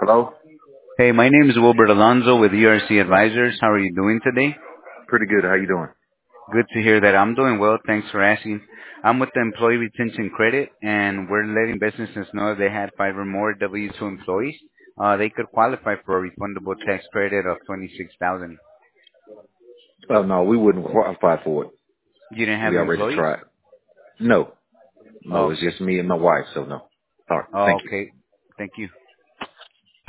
Hello? Hey, my name is Wilbert Alonzo with URC Advisors. How are you doing today? Pretty good. How you doing? Good to hear that. I'm doing well. Thanks for asking. I'm with the Employee Retention Credit, and we're letting businesses know if they had 5 or more W-2 employees, they could qualify for a refundable tax credit of 26,000. Oh, no, we wouldn't qualify for it. You didn't have We already employees? tried. No. No, it's Okay. just me and my wife, so no. All right. Oh, Thank you. okay. Thank you.